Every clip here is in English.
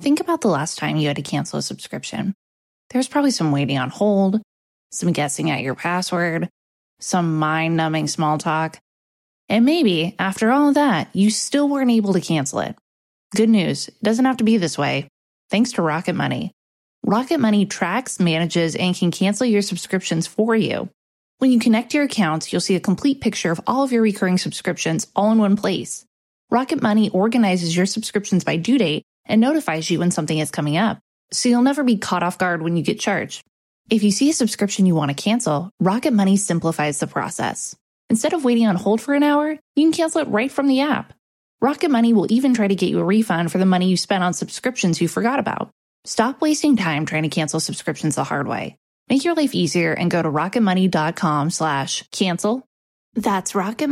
Think about the last time you had to cancel a subscription. There's probably some waiting on hold, some guessing at your password, some mind-numbing small talk. And maybe, after all of that, you still weren't able to cancel it. Good news, it doesn't have to be this way. Thanks to Rocket Money. Rocket Money tracks, manages, and can cancel your subscriptions for you. When you connect your accounts, you'll see a complete picture of all of your recurring subscriptions all in one place. Rocket Money organizes your subscriptions by due date and notifies you when something is coming up, so you'll never be caught off guard when you get charged. If you see a subscription you want to cancel, Rocket Money simplifies the process. Instead of waiting on hold for an hour, you can cancel it right from the app. Rocket Money will even try to get you a refund for the money you spent on subscriptions you forgot about. Stop wasting time trying to cancel subscriptions the hard way. Make your life easier and go to rocketmoney.com/cancel. That's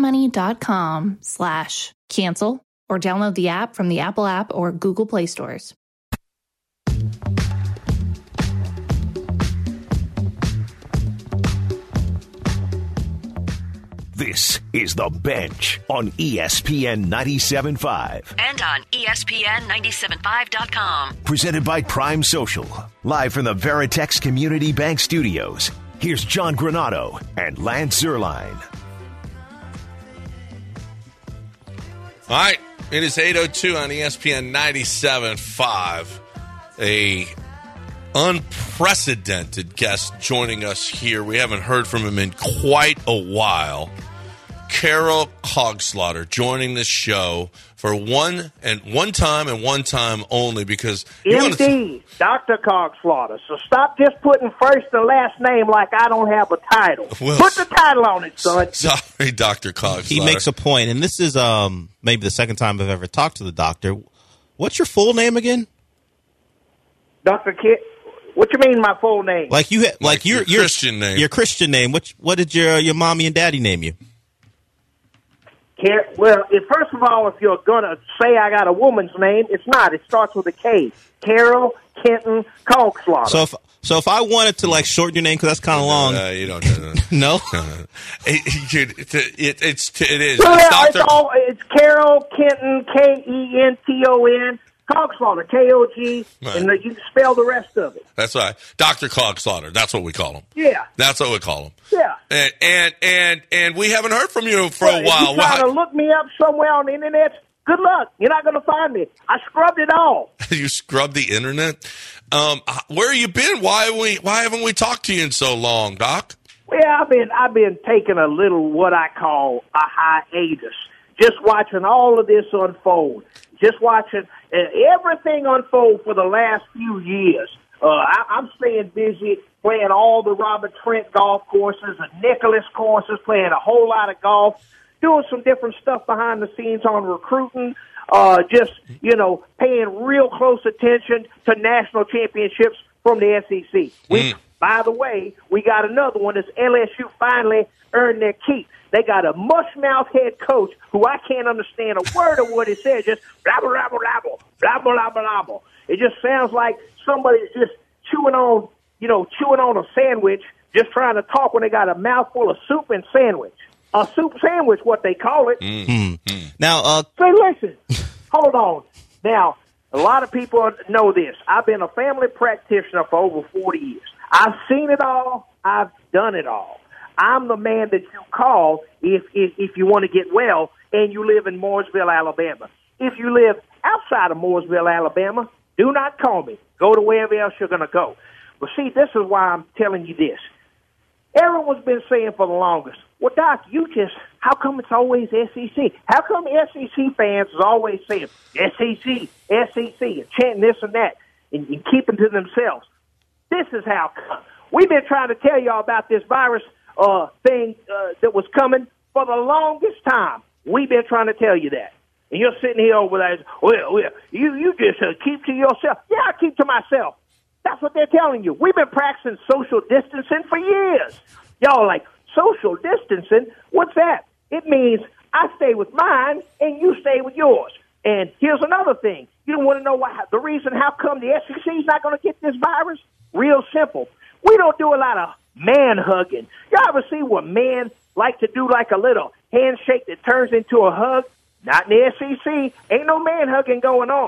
rocketmoney.com/cancel, or download the app from the Apple app or Google Play stores. This is The Bench on ESPN 97.5. And on ESPN975.com. Presented by Prime Social. Live from the Veritex Community Bank Studios. Here's John Granato and Lance Zierlein. All right, it is 8:02 on ESPN 97.5. A unprecedented guest joining us here. We haven't heard from him in quite a while. Carol Cogslaughter joining the show for one time and one time only, because MD, Dr. Cogslaughter. So stop just putting first and last name like I don't have a title. Well, put the title on it, son. Sorry, Dr. Cogslaughter. He makes a point, and this is maybe the second time I've ever talked to the doctor. What's your full name again? Dr. Kit. What you mean my full name? Like your Christian name. Your Christian name. What did your mommy and daddy name you? Well, first of all, if you're going to say I got a woman's name, it's not. It starts with a K. Carol Kenton Cogslaughter. So if I wanted to shorten your name, because that's kind of long. You don't. No? It is. It's Carol Kenton, Kenton, Cogslaughter, Kog, right. And you can spell the rest of it. That's right. Dr. Cogslaughter. That's what we call him. Yeah. That's what we call him. Yeah. And we haven't heard from you for a while. If you try to look me up somewhere on the internet, good luck. You're not going to find me. I scrubbed it all. You scrubbed the internet? Where have you been? Why haven't we talked to you in so long, Doc? Well, I've been taking a little what I call a hiatus. Just watching all of this unfold. Just watching everything unfold for the last few years. I'm staying busy playing all the Robert Trent golf courses and Nicholas courses, playing a whole lot of golf, doing some different stuff behind the scenes on recruiting, paying real close attention to national championships from the SEC. By the way, we got another one as LSU finally earned their keep. They got a mush-mouth head coach who I can't understand a word of what he says, just blabble, blabble, blabble, blabble, blabble, blabble. It just sounds like somebody's just chewing on a sandwich, just trying to talk when they got a mouthful of soup and sandwich. A soup sandwich, what they call it. Mm-hmm. Now, say, listen, hold on. Now, a lot of people know this. I've been a family practitioner for over 40 years. I've seen it all. I've done it all. I'm the man that you call if you want to get well and you live in Mooresville, Alabama. If you live outside of Mooresville, Alabama, do not call me. Go to wherever else you're going to go. But see, this is why I'm telling you this. Everyone's been saying for the longest, well, Doc, how come it's always SEC? How come SEC fans is always saying SEC, and chanting this and that and keeping to themselves? This is how come. We've been trying to tell y'all about this virus thing that was coming for the longest time. We've been trying to tell you that. And you're sitting here over there, well, you just keep to yourself. Yeah, I keep to myself. That's what they're telling you. We've been practicing social distancing for years. Y'all like, social distancing? What's that? It means I stay with mine and you stay with yours. And here's another thing. You don't want to know the reason how come the SEC is not going to get this virus? Real simple. We don't do a lot of man-hugging. Y'all ever see what men like to do, like a little handshake that turns into a hug? Not in the SEC. Ain't no man-hugging going on.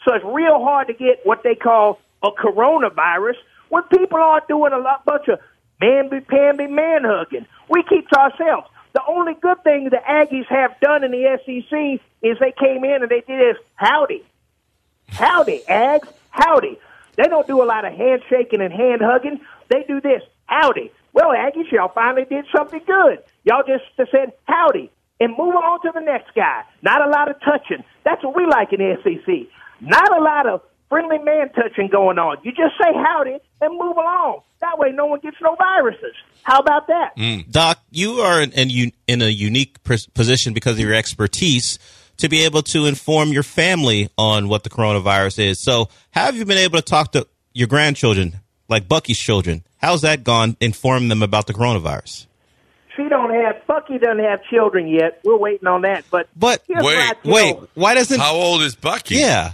So it's real hard to get what they call a coronavirus when people aren't doing a bunch of mamby-pamby man-hugging. We keep to ourselves. The only good thing the Aggies have done in the SEC is they came in and they did this, howdy. Howdy, Ags, howdy. They don't do a lot of handshaking and hand-hugging. They do this, howdy. Well, Aggies, y'all finally did something good. Y'all just said howdy and move on to the next guy. Not a lot of touching. That's what we like in the SEC. Not a lot of friendly man touching going on. You just say howdy and move along. That way no one gets no viruses. How about that? Doc, you are in a unique position because of your expertise to be able to inform your family on what the coronavirus is. So have you been able to talk to your grandchildren, like Bucky's children? How's that gone, inform them about the coronavirus? Bucky doesn't have children yet. We're waiting on that. But wait, why doesn't... How old is Bucky? Yeah.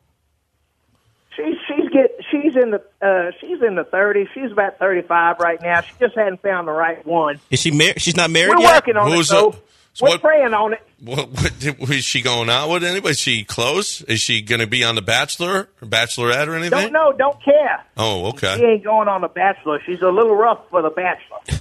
She's in the 30s. She's about 35 right now. She just hadn't found the right one. Is she married? She's not married yet? We're working on it, though. We're praying on it. Is she going out with anybody? Is she close? Is she going to be on The Bachelor or Bachelorette or anything? Don't know. Don't care. Oh, okay. She ain't going on The Bachelor. She's a little rough for The Bachelor.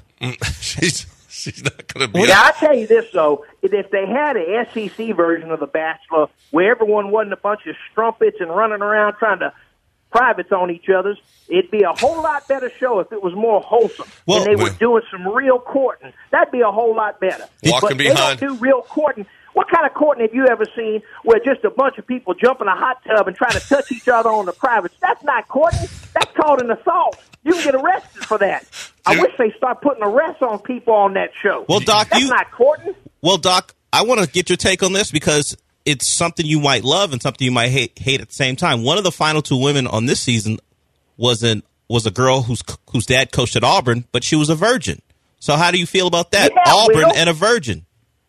She's not going to be. I'll tell you this, though. If they had an SEC version of The Bachelor where everyone wasn't a bunch of strumpets and running around trying to privates on each other's, it'd be a whole lot better show if it was more wholesome. And they were doing some real courting. That'd be a whole lot better. But they don't do real courting. What kind of courting have you ever seen where just a bunch of people jump in a hot tub and try to touch each other on the privates? That's not courting. That's called an assault. You can get arrested for that. I wish they start putting arrests on people on that show. Well, Doc, that's not courting. Well, Doc, I want to get your take on this because it's something you might love and something you might hate at the same time. One of the final two women on this season was a girl whose dad coached at Auburn, but she was a virgin. So how do you feel about that? Yeah, Auburn and a virgin.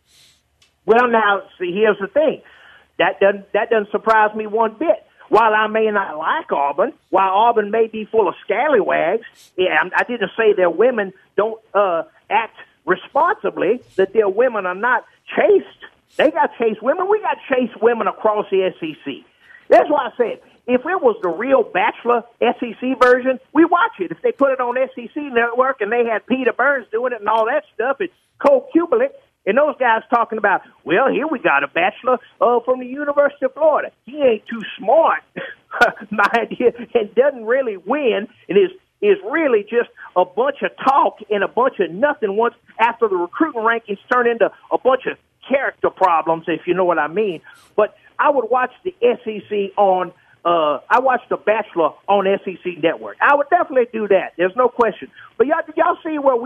Well, now, see, here's the thing. That doesn't surprise me one bit. While I may not like Auburn, while Auburn may be full of scallywags, I didn't say their women don't act responsibly, that their women are not chaste. They got chaste women. We got chaste women across the SEC. That's why I said, if it was the real Bachelor SEC version, we watch it. If they put it on SEC Network and they had Peter Burns doing it and all that stuff, it's Cole Kubelik, and those guys talking about, well, here we got a Bachelor from the University of Florida. He ain't too smart, mind you, and doesn't really win, and is really just a bunch of talk and a bunch of nothing once after the recruiting rankings turn into a bunch of character problems, if you know what I mean. But I would watch the SEC on I watched The Bachelor on SEC Network. I would definitely do that. There's no question. But did y'all see where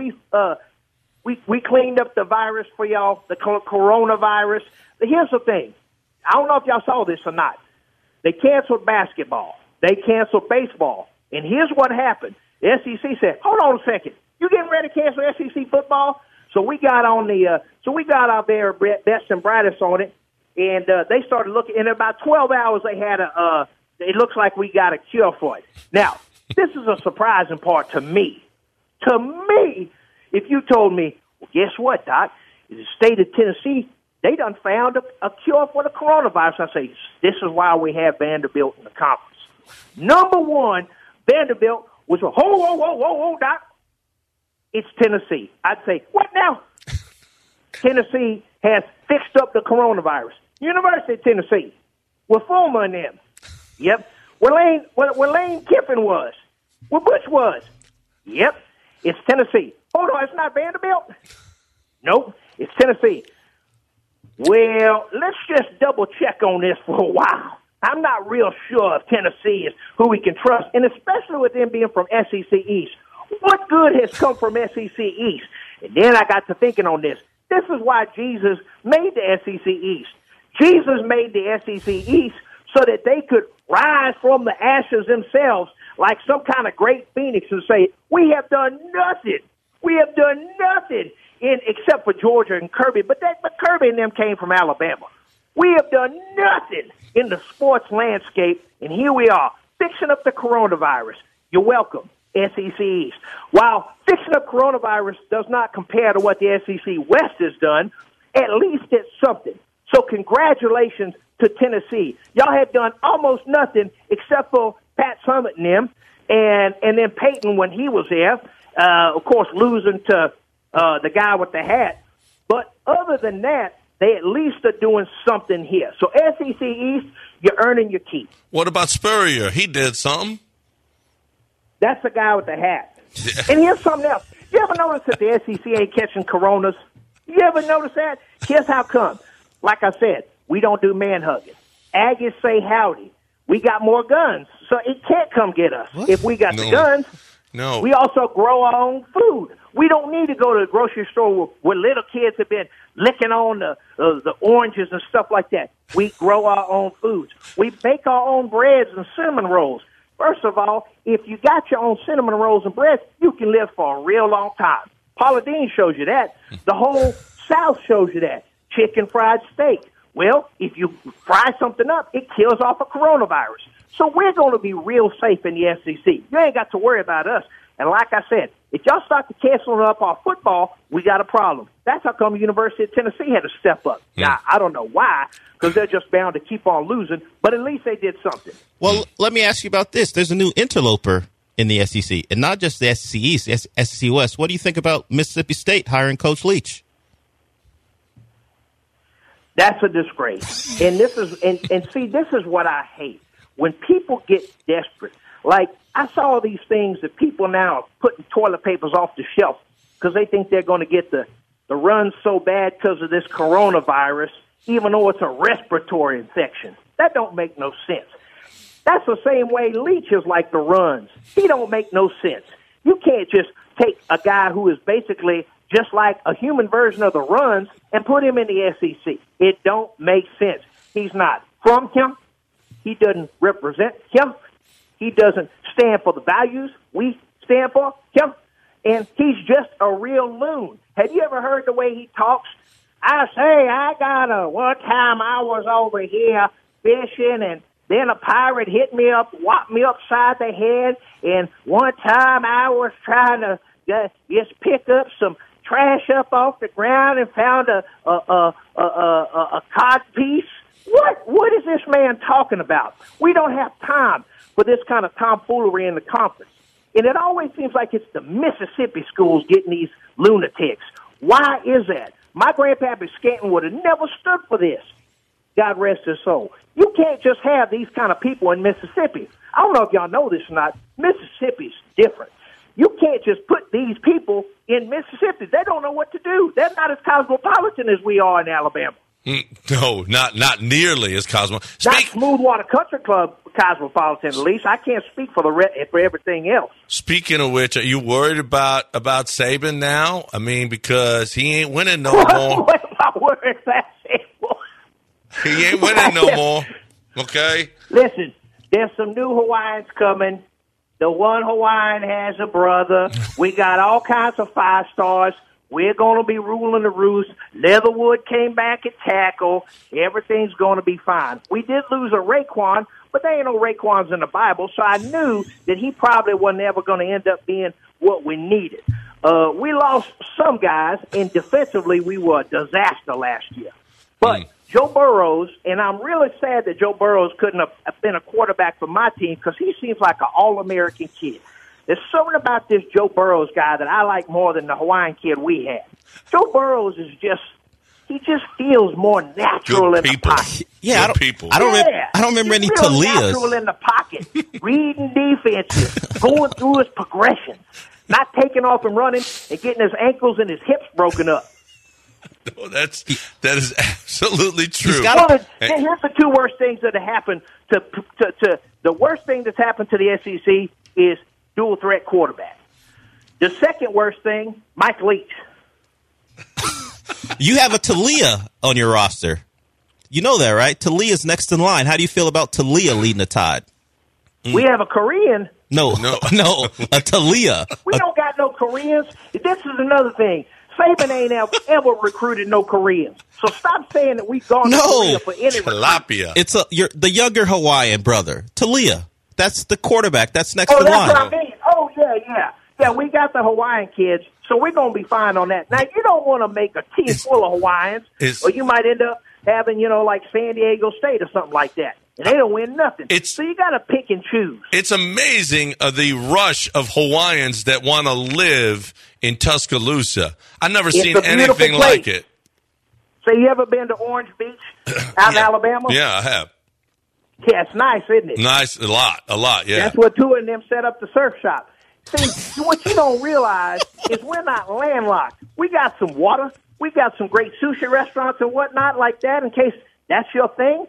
we cleaned up the virus for y'all, the coronavirus? Here's the thing. I don't know if y'all saw this or not. They canceled basketball. They canceled baseball. And here's what happened. The SEC said, hold on a second. You getting ready to cancel SEC football? So we got our very best and brightest on it. And they started looking. In about 12 hours, they had it looks like we got a cure for it. Now, this is a surprising part to me. To me, if you told me, well, guess what, Doc? In the state of Tennessee, they done found a cure for the coronavirus. I say, this is why we have Vanderbilt in the conference. Number one, Vanderbilt was whoa, Doc. It's Tennessee. I'd say, what now? Tennessee has fixed up the coronavirus. University of Tennessee. With Fulmer and them. Yep. Where Lane Kiffin was. Where Butch was. Yep. It's Tennessee. Hold on, it's not Vanderbilt? Nope. It's Tennessee. Well, let's just double check on this for a while. I'm not real sure if Tennessee is who we can trust, and especially with them being from SEC East. What good has come from SEC East? And then I got to thinking on this. This is why Jesus made the SEC East. Jesus made the SEC East so that they could rise from the ashes themselves like some kind of great phoenix and say, we have done nothing. We have done nothing except for Georgia and Kirby. But Kirby and them came from Alabama. We have done nothing in the sports landscape, and here we are, fixing up the coronavirus. You're welcome, SEC East. While fixing up coronavirus does not compare to what the SEC West has done, at least it's something. So congratulations to Tennessee. Y'all had done almost nothing except for Pat Summitt and them, and then Peyton when he was there. Of course, losing to the guy with the hat. But other than that, they at least are doing something here. So SEC East, you're earning your keep. What about Spurrier? He did something. That's the guy with the hat. And here's something else. You ever notice that the SEC ain't catching coronas? You ever notice that? Here's how come. Like I said, we don't do man-hugging. Aggies say howdy. We got more guns, so it can't come get us. What? If we got the guns, no. We also grow our own food. We don't need to go to the grocery store where little kids have been licking on the oranges and stuff like that. We grow our own foods. We make our own breads and cinnamon rolls. First of all, if you got your own cinnamon rolls and breads, you can live for a real long time. Paula Deen shows you that. The whole South shows you that. Chicken fried steak. Well, if you fry something up, it kills off a coronavirus. So we're going to be real safe in the SEC. You ain't got to worry about us. And like I said, if y'all start to cancel up our football, we got a problem. That's how come the University of Tennessee had to step up. Now, I don't know why, because they're just bound to keep on losing, but at least they did something. Well, let me ask you about this. There's a new interloper in the SEC, and not just the SEC East, the SEC West. What do you think about Mississippi State hiring Coach Leach? That's a disgrace. And this is and see, this is what I hate. When people get desperate, like I saw these things that people now are putting toilet papers off the shelf because they think they're going to get the run so bad because of this coronavirus, even though it's a respiratory infection. That don't make no sense. That's the same way Leach is like the runs. He don't make no sense. You can't just take a guy who is basically just like a human version of the runs and put him in the SEC. It don't make sense. He's not from him. He doesn't represent him. He doesn't stand for the values we stand for him. And he's just a real loon. Have you ever heard the way he talks? I say, one time I was over here fishing and then a pirate hit me up, whopped me upside the head. And one time I was trying to just pick up some trash up off the ground and found a cod piece. What is this man talking about? We don't have time for this kind of tomfoolery in the conference. And it always seems like it's the Mississippi schools getting these lunatics. Why is that? My grandpappy Scanton would have never stood for this. God rest his soul. You can't just have these kind of people in Mississippi. I don't know if y'all know this or not. Mississippi's different. You can't just put these people in Mississippi. They don't know what to do. They're not as cosmopolitan as we are in Alabama. No, not nearly as cosmopolitan. Not Smoothwater Country Club cosmopolitan, at least. I can't speak for for everything else. Speaking of which, are you worried about Saban now? I mean, because he ain't winning no more. What am I worried about Saban? He ain't winning no more. Okay? Listen, there's some new Hawaiians coming. The one Hawaiian has a brother. We got all kinds of 5 stars. We're going to be ruling the roost. Leatherwood came back at tackle. Everything's going to be fine. We did lose a Raekwon, but there ain't no Raekwons in the Bible, so I knew that he probably wasn't ever going to end up being what we needed. We lost some guys, and defensively we were a disaster last year. But Joe Burrows, and I'm really sad that Joe Burrows couldn't have been a quarterback for my team because he seems like an all-American kid. There's something about this Joe Burrows guy that I like more than the Hawaiian kid we had. Joe Burrows is he just feels more natural in the pocket. Yeah, I don't remember any Talias. Natural in the pocket, reading defenses, going through his progressions, not taking off and running and getting his ankles and his hips broken up. No, that is absolutely true. Here's the 2 worst things that have happened to the worst thing that's happened to the SEC is dual threat quarterback. The second worst thing, Mike Leach. You have a Talia on your roster. You know that, right? Talia's next in line. How do you feel about Talia leading the Tide? We have a Korean. No, a Talia. We don't got no Koreans. This is another thing. Saban ain't ever recruited no Koreans. So stop saying that we've gone to Korea for any Tilapia. It's the younger Hawaiian brother, Talia. That's the quarterback. That's next in line. Oh, that's what I mean. Oh, yeah. Yeah, we got the Hawaiian kids, so we're going to be fine on that. Now, you don't want to make a team full of Hawaiians, or you might end up having, like San Diego State or something like that. And they don't win nothing. So you got to pick and choose. It's amazing the rush of Hawaiians that want to live in Tuscaloosa. I've never seen anything like it. So you ever been to Orange Beach out in Alabama? Yeah, I have. Yeah, it's nice, isn't it? Nice, a lot, yeah. That's what two of them set up the surf shop. See, what you don't realize is we're not landlocked. We got some water. We got some great sushi restaurants and whatnot like that in case that's your thing.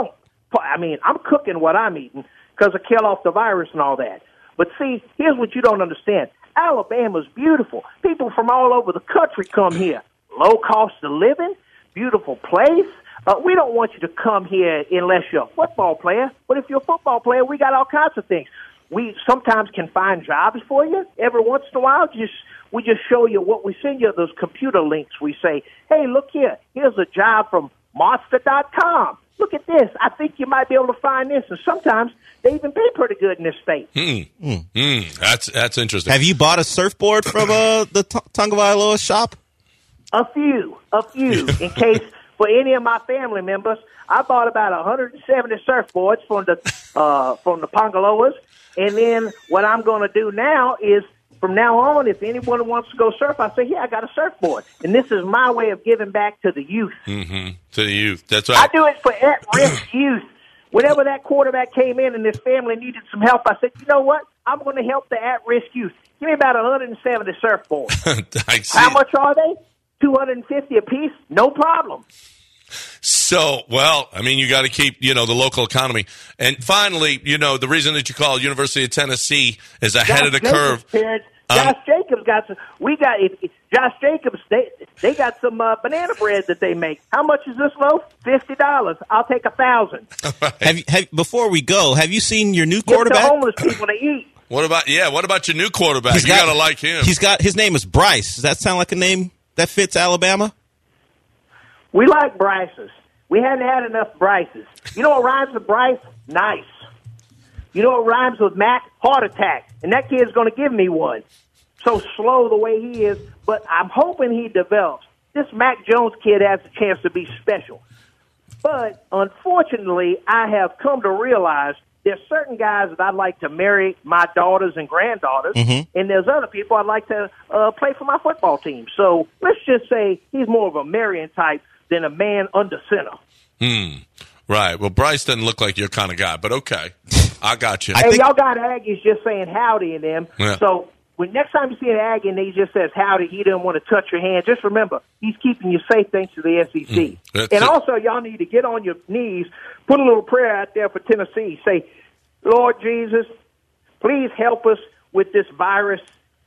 I'm cooking what I'm eating because I kill off the virus and all that. But see, here's what you don't understand. Alabama's beautiful. People from all over the country come here. Low cost of living, beautiful place. We don't want you to come here unless you're a football player. But if you're a football player, we got all kinds of things. We sometimes can find jobs for you. Every once in a while, we just show you what we send you, those computer links. We say, hey, look here. Here's a job from Monster.com. Look at this. I think you might be able to find this. And sometimes they even pay pretty good in this state. That's interesting. Have you bought a surfboard from the Tonga Wailoa shop? A few. In case for any of my family members, I bought about 170 surfboards from the Pangaloas. And then what I'm going to do now is, from now on, if anyone wants to go surf, I say, I got a surfboard. And this is my way of giving back to the youth. Mm-hmm. To the youth. That's right. I do it for at-risk youth. Whenever that quarterback came in and his family needed some help, I said, you know what? I'm going to help the at-risk youth. Give me about 170 surfboards. How much are they? $250 a piece? No problem. So, you got to keep, the local economy. And finally, the reason that you call University of Tennessee is ahead of the curve. Josh Jacobs got some. Josh Jacobs. They got some banana bread that they make. How much is this loaf? $50. I'll take 1,000. Before we go, have you seen your new Give quarterback? the homeless people to eat. What about your new quarterback? You got to like him. His name is Bryce. Does that sound like a name that fits Alabama? We like Bryces. We hadn't had enough Bryces. You know what rhymes with Bryce? Nice. You know what rhymes with Mac? Heart attack. And that kid's going to give me one. So slow the way he is, but I'm hoping he develops. This Mac Jones kid has a chance to be special. But unfortunately, I have come to realize there's certain guys that I'd like to marry my daughters and granddaughters, and there's other people I'd like to play for my football team. So let's just say he's more of a marrying type than a man under center. Right. Well, Bryce doesn't look like your kind of guy, but okay. I got you. Hey, y'all got Aggies just saying howdy in them. Yeah. So when next time you see an Aggie and he just says howdy, he doesn't want to touch your hand, just remember, he's keeping you safe thanks to the SEC. Also, y'all need to get on your knees, put a little prayer out there for Tennessee. Say, Lord Jesus, please help us with this virus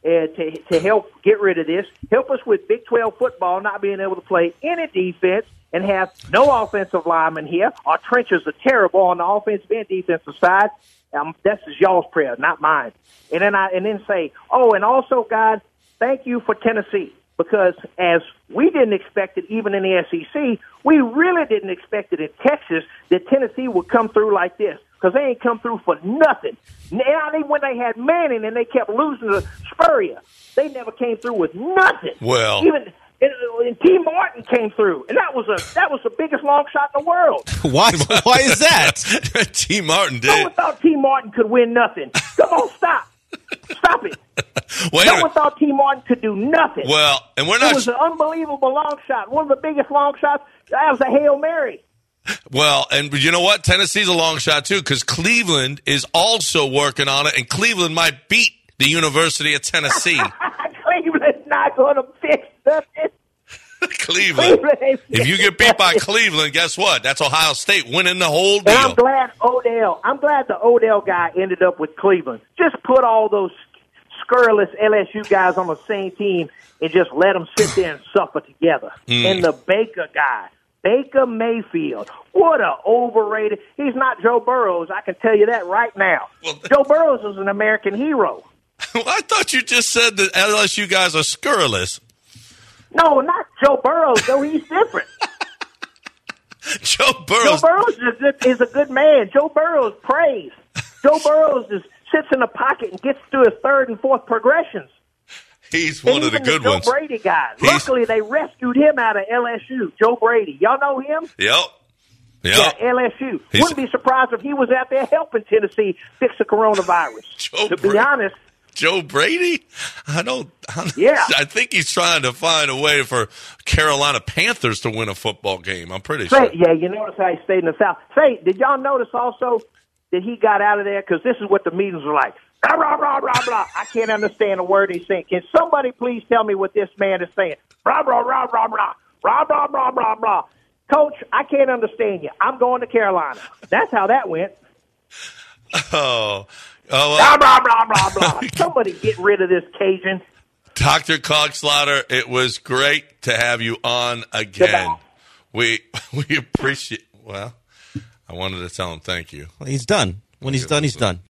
to help get rid of this. Help us with Big 12 football not being able to play any defense and have no offensive linemen here. Our trenches are terrible on the offensive and defensive side. That's y'all's prayer, not mine. And then say, and also, God, thank you for Tennessee, because as we didn't expect it even in the SEC, we really didn't expect it in Texas that Tennessee would come through like this, because they ain't come through for nothing. Now, when they had Manning and they kept losing to Spurrier, they never came through with nothing. Well, even and T. Martin came through, and that was the biggest long shot in the world. Why is that? T. Martin did. No one thought T. Martin could win nothing. Come on, stop it. No one thought T. Martin could do nothing. Well, and we're not. It was an unbelievable long shot, one of the biggest long shots. That was a Hail Mary. Well, and you know what? Tennessee's a long shot, too, because Cleveland is also working on it, and Cleveland might beat the University of Tennessee. Cleveland's not going to fix nothing. Cleveland. If you get beat by Cleveland, guess what? That's Ohio State winning the whole deal. And I'm glad the Odell guy ended up with Cleveland. Just put all those scurrilous LSU guys on the same team and just let them sit there and suffer together. And the Baker guy, Baker Mayfield, what a overrated. He's not Joe Burrows, I can tell you that right now. Well, Joe Burrows is an American hero. Well, I thought you just said that LSU guys are scurrilous. No, not Joe Burrows, though. He's different. Joe Burrows is a good man. Joe Burrows prays. Joe Burrows sits in the pocket and gets through his third and fourth progressions. He's one of the Even good Joe ones. Brady guy. Luckily, they rescued him out of LSU. Joe Brady. Y'all know him? Yep. Yeah, LSU. Wouldn't be surprised if he was out there helping Tennessee fix the coronavirus. To be honest. Joe Brady? Yeah. I think he's trying to find a way for Carolina Panthers to win a football game. I'm pretty sure. Yeah, you notice how he stayed in the South. Did y'all notice also that he got out of there? Because this is what the meetings were like. Blah, blah, blah, blah, blah. I can't understand a word he's saying. Can somebody please tell me what this man is saying? Blah, blah, blah, blah, blah. Blah, blah, blah, blah, blah. Coach, I can't understand you. I'm going to Carolina. That's how that went. Blah, blah, blah, blah, blah. Somebody get rid of this Cajun. Dr. Cogslaughter, it was great to have you on again. We appreciate. Well, I wanted to tell him thank you. Well, he's done. When he's done, he's done.